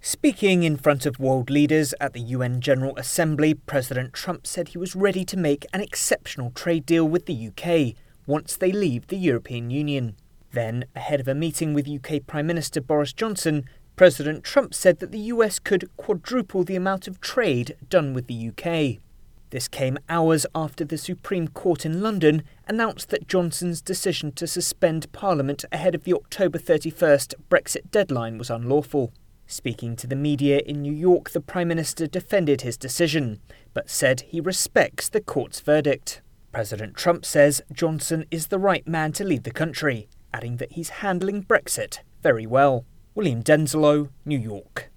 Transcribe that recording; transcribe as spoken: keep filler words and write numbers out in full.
Speaking in front of world leaders at the U N General Assembly, President Trump said he was ready to make an exceptional trade deal with the U K once they leave the European Union. Then, ahead of a meeting with U K Prime Minister Boris Johnson, President Trump said that the U S could quadruple the amount of trade done with the U K. This came hours after the Supreme Court in London announced that Johnson's decision to suspend Parliament ahead of the October thirty-first Brexit deadline was unlawful. Speaking to the media in New York, the Prime Minister defended his decision, but said he respects the court's verdict. President Trump says Johnson is the right man to lead the country, adding that he's handling Brexit very well. William Denzelo, New York.